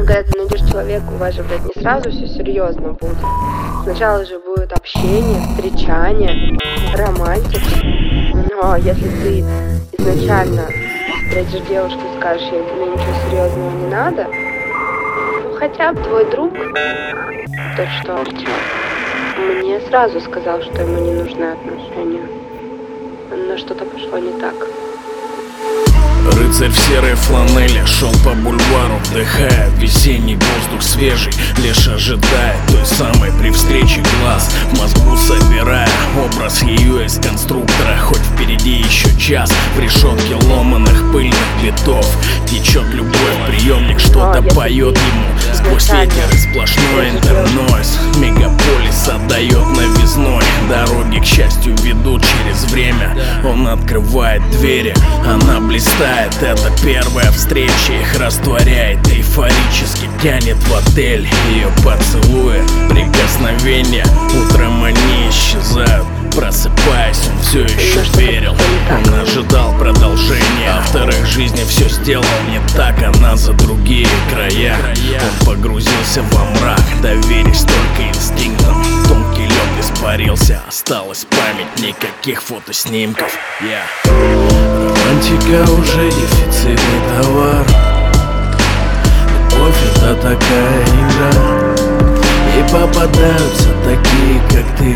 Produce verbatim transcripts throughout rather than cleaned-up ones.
когда ты найдешь человека, у вас же, блядь, не сразу все серьезно будет. Сначала же будет общение, встречание, романтика. Но если ты изначально встретишь девушку и скажешь ей, мне ничего серьезного не надо, ну хотя бы твой друг, тот что Артём, мне сразу сказал, что ему не нужны отношения. Но что-то пошло не так. Рыцарь в серой фланели шел по бульвару, вдыхая весенний воздух свежий, лишь ожидая той самой при встрече глаз, в мозгу собирая образ ее из конструктора. Хоть впереди еще час, в решетке ломаных пыльных битов течет любовь, приемник что-то поет ему сквозь ветер и сплошной интернойз. Мегаполис отдает новизной, дороги, к счастью, ведут через время. Он открывает двери, она блистает. Это первая встреча, их растворяет, эйфорически тянет в отель. Ее поцелуи, прикосновения, утром они исчезают. Просыпаясь, он все еще верил, он ожидал продолжения. Автор их жизни все сделал не так, она за другие края. Он погрузился во мрак, доверясь только инстинктам. Тонкий лед испарился, осталась память, никаких фотоснимков. yeah. Романтика уже дефицитный товар. Любовь — это такая игра, и попадаются такие, как ты,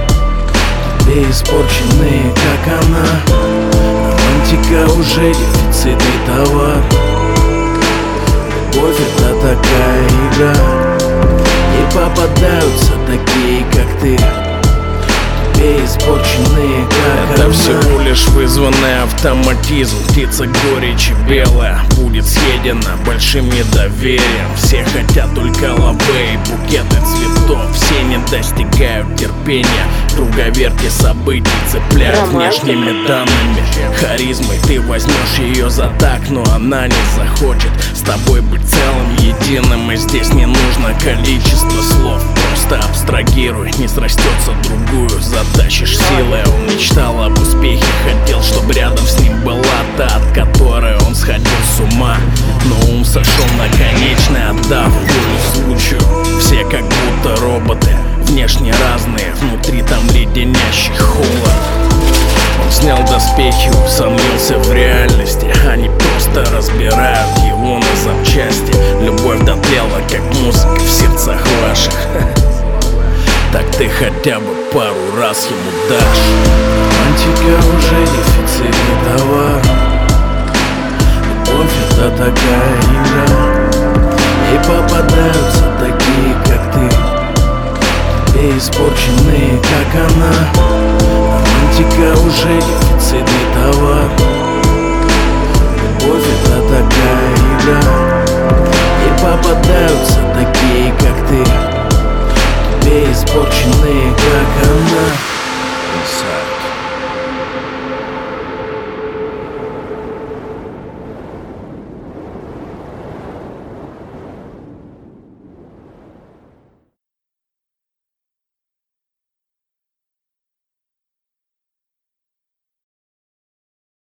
тебе испорченные, как она. Романтика уже дефицитный товар. Любовь — это такая игра, и попадаются такие, как ты, испорченные, как это она. всего лишь вызванный автоматизм. Птица горечи белая будет съедена большим недоверием. Все хотят только лавы и букеты цветов. Все не достигают терпения, круговерти событий цепляют внешними данными, харизмой. Ты возьмешь ее за так, но она не захочет с тобой быть целым, единым. И здесь не нужно количество слов, просто абстрагируй, не срастется другую, затащишь силой. Он мечтал об успехе, хотел, чтобы рядом с ним была та, от которой он сходил с ума. Но ум сошел на конечный, отдав волю случаю. Все как будто роботы, внешне разные, внутри там леденящий холод. Он снял доспехи, усомнился в реальности. Они просто разбирают его на запчасти. Любовь дотлела, как музыка в сердцах ваших. Так ты хотя бы пару раз ему дашь. Романтика уже дефицитный товар. Любовь — это такая игра, и попадаются такие, как ты, тебе испорченные, как она. Романтика уже дефицитный